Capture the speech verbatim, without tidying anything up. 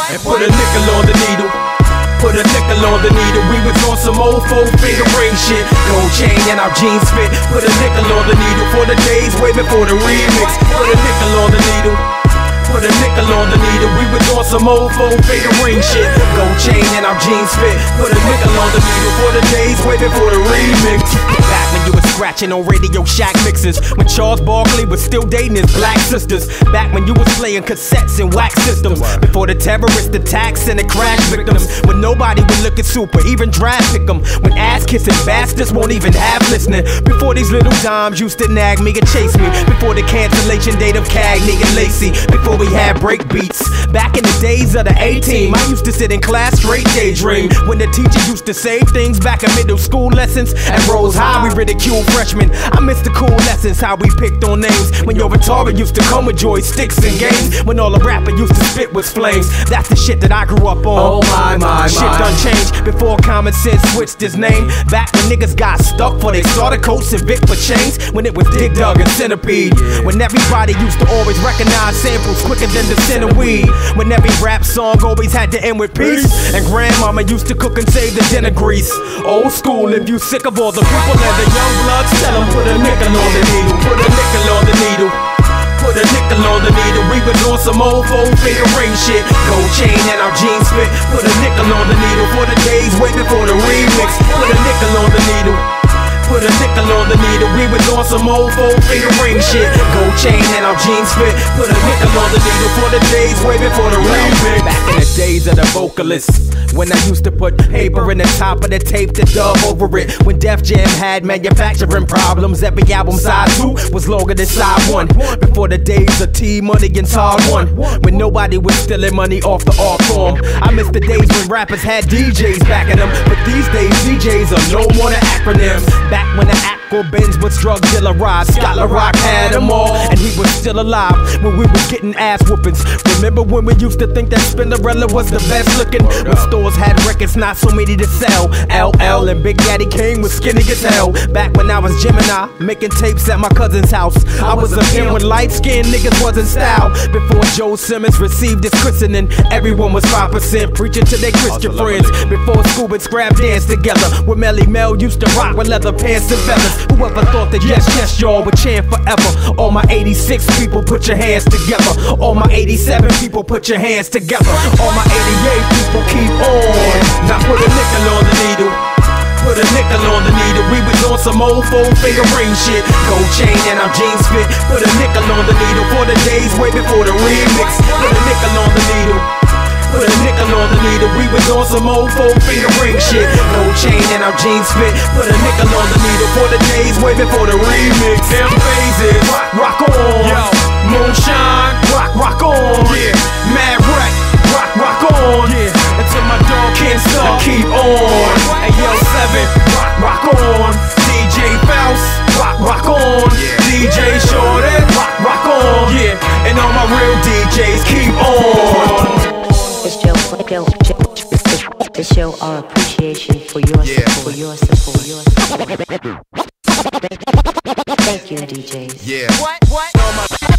and put a nickel on the needle. Put a nickel on the needle. We was on some old four finger ring shit. Gold chain and our jeans fit. Put a nickel on the needle for the days way before the remix. Put a nickel on the needle. Put a nickel on the needle. We was on some old four finger ring shit. Gold chain and our jeans fit. Put a nickel on the needle for the days way before the remix. Back when you was scratching on Radio Shack mixes, when Charles Barkley was still dating his black sisters. Back when you was playing cassettes and wax systems. Before the terrorist attacks and the crash victims. When nobody would look at Super, even draft pick them. When ass kissing bastards won't even have listening. Before these little dimes used to nag me and chase me. Before the cancellation date of Cagney and Lacey. Before we had break beats. Back in the days of the A-team, I used to sit in class straight daydream. When the teacher used to say things back in middle school lessons. At Rose High we ridiculed freshmen. I miss the cool lessons, how we picked on names. When your Atari used to come with joysticks and games. When all the rapper used to spit was flames. That's the shit that I grew up on. Oh my, my, Shit my. done changed before Common Sense switched his name. Back when niggas got stuck for they starter coats and Vic for chains. When it was Dig Dug and Centipede. When everybody used to always recognize samples quicker than the scent of weed. When every rap song always had to end with peace. And grandmama used to cook and save the dinner grease. Old school, if you sick of all the people and the young bloods, tell them put a nickel on the needle. Put a nickel on the needle. Put a nickel on the needle. We was on some old four finger ring shit. Gold chain and our jeans fit. Put a nickel on the needle for the days way before the remix. Put a nickel on the needle. Put a nickel on the needle. We was on some old four finger ring shit. Gold chain and our jeans fit. Put a nickel on the needle for the days way before the remix. Back in the days of the vocalists, when I used to put paper in the top of the tape to dub over it. When Def Jam had manufacturing problems, every album side two was longer than side one. Before the days of T-Money and Todd One, when nobody was stealing money off the art form. I miss the days when rappers had D Js backing them, but these days D Js are no more than acronyms. Back when the Aqua Benz was drug dealer ride, Scott LaRock had them all, and he was still alive when we was getting ass whoopings. Remember when we used to think that Spinderella was the best looking? When stores had records, not so many to sell. L L and Big Daddy Kane was skinny as hell. Back when I was Gemini, making tapes at my cousin's house. I was a pin when light-skinned niggas wasn't style. Before Joe Simmons received his christening, everyone was five percent preaching to their Christian friends. Before Scuba and Scrap danced together, where Melly Mel used to rock with leather pants and feathers. Whoever thought that yes, yes, y'all would chant forever? All my eighty-six people, put your hands together. All my eighty-seven people, put your hands together. All my eighty-eight people, keep on. Now put a nickel on the needle. Put a nickel on the needle. We was on some old four finger ring shit. Gold chain and our jeans fit. Put a nickel on the needle for the days way before the remix. Put a nickel on the needle. Put a nickel on the needle. We was on some old four finger ring shit. Gold chain and our jeans fit. Put a nickel on the needle for the days way before the remix. Them phases, rock, rock on. Yo, Moonshine, rock, rock on. Yeah, Mad Wreck, rock, rock on. Yeah, until my dog can't stop, keep on. And yo, Seven, rock, rock on. D J Faust, rock, rock on. D J Shorty, rock, rock on. Yeah, and all my real D Js, keep on. To show our appreciation for your yeah. support, for your support, your support. Thank you, D Js. Yeah. What? What?